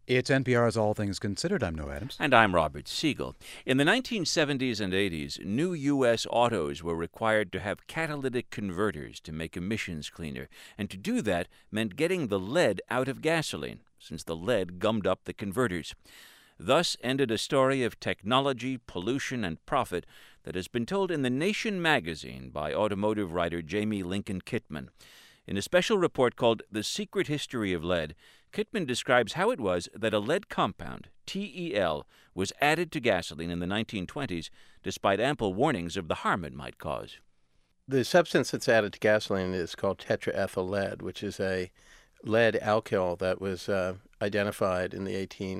It's NPR's All Things Considered. I'm Noah Adams. And I'm Robert Siegel. In the 1970s and 80s, new U.S. autos were required to have catalytic converters to make emissions cleaner. And to do that meant getting the lead out of gasoline, since the lead gummed up the converters. Thus ended a story of technology, pollution, and profit that has been told in The Nation magazine by automotive writer Jamie Lincoln Kittman. In a special report called The Secret History of Lead, Kittman describes how it was that a lead compound, TEL, was added to gasoline in the 1920s, despite ample warnings of the harm it might cause. The substance that's added to gasoline is called tetraethyl lead, which is a lead alkyl that was identified in the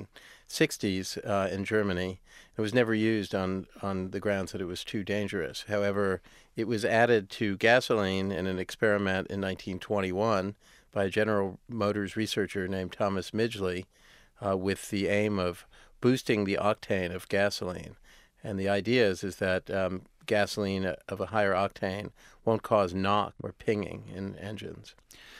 1860s in Germany. It was never used on the grounds that it was too dangerous. However, it was added to gasoline in an experiment in 1921 by a General Motors researcher named Thomas Midgley with the aim of boosting the octane of gasoline. And the idea is that gasoline of a higher octane won't cause knock or pinging in engines.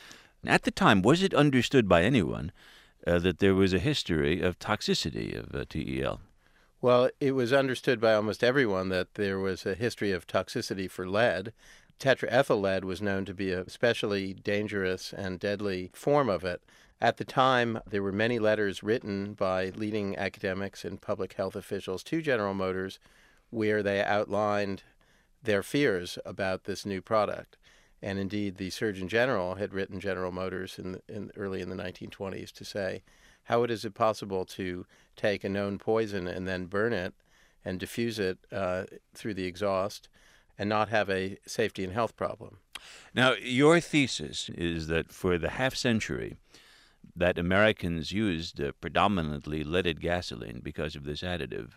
At the time, was it understood by anyone that there was a history of toxicity of TEL? Well, it was understood by almost everyone that there was a history of toxicity for lead. Tetraethyl lead was known to be a especially dangerous and deadly form of it. At the time, there were many letters written by leading academics and public health officials to General Motors where they outlined their fears about this new product. And indeed, the Surgeon General had written General Motors early in the 1920s to say, how is it possible to take a known poison and then burn it and diffuse it through the exhaust and not have a safety and health problem? Now, your thesis is that for the half century that Americans used predominantly leaded gasoline because of this additive,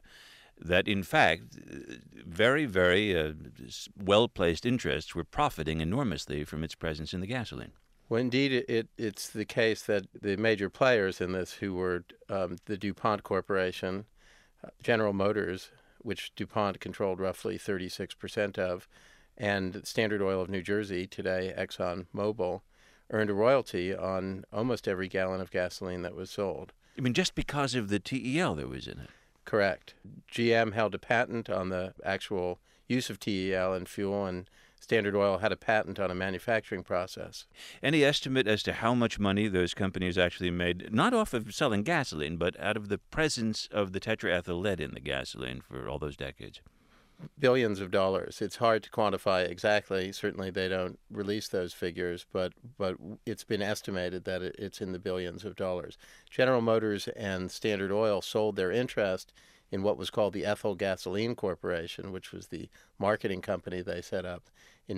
that in fact very, very well-placed interests were profiting enormously from its presence in the gasoline. Well, indeed, it's the case that the major players in this, who were the DuPont Corporation, General Motors, which DuPont controlled roughly 36% of, and Standard Oil of New Jersey, today ExxonMobil, earned a royalty on almost every gallon of gasoline that was sold. I mean, just because of the TEL that was in it? Correct. GM held a patent on the actual use of TEL in fuel, and Standard Oil had a patent on a manufacturing process. Any estimate as to how much money those companies actually made, not off of selling gasoline, but out of the presence of the tetraethyl lead in the gasoline for all those decades? Billions of dollars. It's hard to quantify exactly. Certainly they don't release those figures, but it's been estimated that it's in the billions of dollars. General Motors and Standard Oil sold their interest in what was called the Ethyl Gasoline Corporation, which was the marketing company they set up in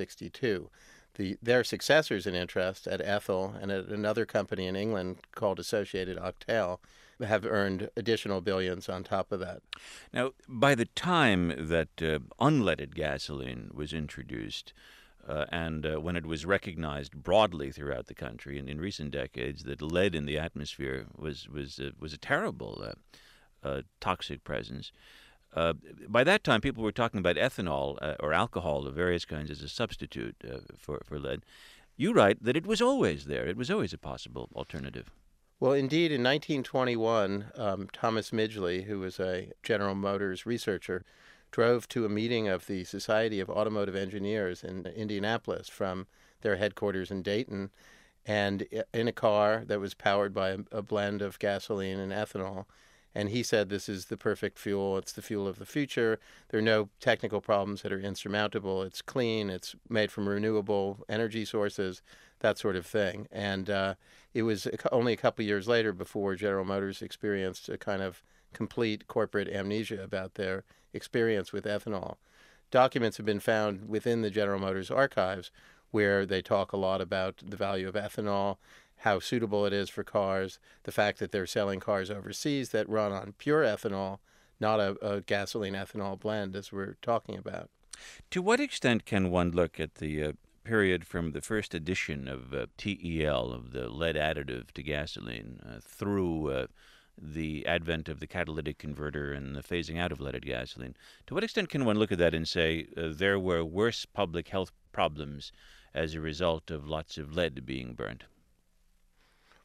1962. Their successors in interest at Ethyl and at another company in England called Associated Octal have earned additional billions on top of that. Now, by the time that unleaded gasoline was introduced, and when it was recognized broadly throughout the country, and in recent decades, that lead in the atmosphere was a terrible toxic presence. By that time, people were talking about ethanol or alcohol of various kinds as a substitute for lead. You write that it was always there. It was always a possible alternative. Well, indeed, in 1921, Thomas Midgley, who was a General Motors researcher, drove to a meeting of the Society of Automotive Engineers in Indianapolis from their headquarters in Dayton, and in a car that was powered by a blend of gasoline and ethanol. And he said, this is the perfect fuel. It's the fuel of the future. There are no technical problems that are insurmountable. It's clean. It's made from renewable energy sources, that sort of thing. And it was only a couple years later before General Motors experienced a kind of complete corporate amnesia about their experience with ethanol. Documents have been found within the General Motors archives where they talk a lot about the value of ethanol, how suitable it is for cars, the fact that they're selling cars overseas that run on pure ethanol, not a gasoline-ethanol blend, as we're talking about. To what extent can one look at the period from the first addition of TEL, of the lead additive to gasoline, through the advent of the catalytic converter and the phasing out of leaded gasoline? To what extent can one look at that and say there were worse public health problems as a result of lots of lead being burned?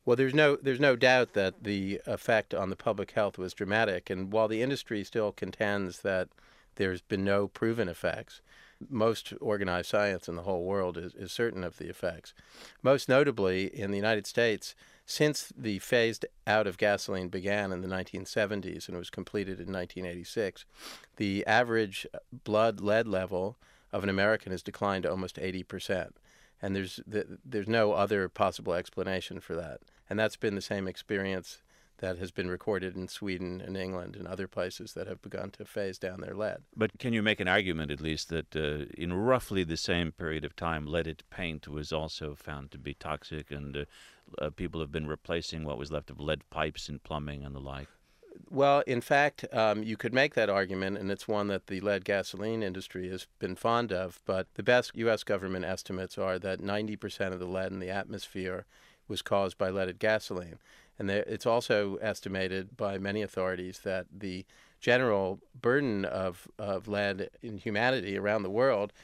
Well, there's no doubt that the effect on the public health was dramatic, and while the industry still contends that there's been no proven effects, most organized science in the whole world is certain of the effects. Most notably, in the United States, since the phased out of gasoline began in the 1970s and was completed in 1986, the average blood lead level of an American has declined to almost 80%. And there's no other possible explanation for that. And that's been the same experience that has been recorded in Sweden and England and other places that have begun to phase down their lead. But can you make an argument, at least, that in roughly the same period of time, leaded paint was also found to be toxic, and people have been replacing what was left of lead pipes in plumbing and the like? Well, in fact, you could make that argument, and it's one that the lead gasoline industry has been fond of, but the best U.S. government estimates are that 90% of the lead in the atmosphere was caused by leaded gasoline. And it's also estimated by many authorities that the general burden of lead in humanity around the world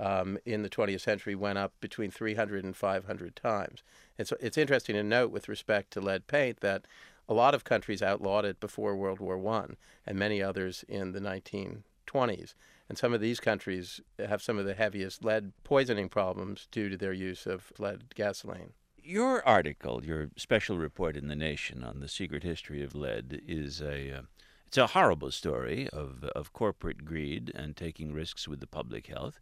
in the 20th century went up between 300 and 500 times. It's interesting to note with respect to lead paint that a lot of countries outlawed it before World War I, and many others in the 1920s. And some of these countries have some of the heaviest lead poisoning problems due to their use of lead gasoline. Your article, your special report in The Nation on the secret history of lead, is it's a horrible story of corporate greed and taking risks with the public health.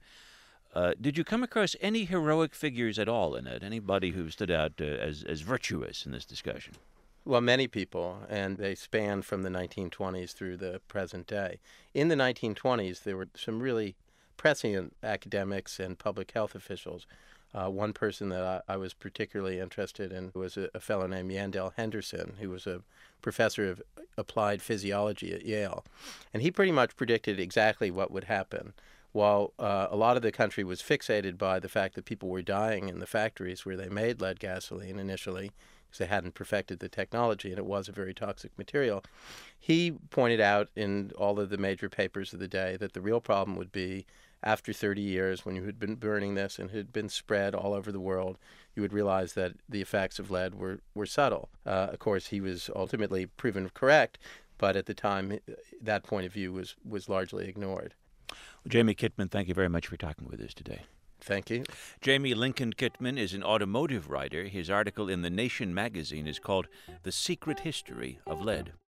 Did you come across any heroic figures at all in it? Anybody who stood out as virtuous in this discussion? Well, many people, and they span from the 1920s through the present day. In the 1920s, there were some really prescient academics and public health officials. One person that I was particularly interested in was a fellow named Yandell Henderson, who was a professor of applied physiology at Yale. And he pretty much predicted exactly what would happen. While a lot of the country was fixated by the fact that people were dying in the factories where they made lead gasoline initially, because they hadn't perfected the technology and it was a very toxic material, he pointed out in all of the major papers of the day that the real problem would be after 30 years, when you had been burning this and it had been spread all over the world, you would realize that the effects of lead were subtle. Of course, he was ultimately proven correct, but at the time, that point of view was largely ignored. Well, Jamie Kitman, thank you very much for talking with us today. Thank you. Jamie Lincoln Kitman is an automotive writer. His article in The Nation magazine is called The Secret History of Lead.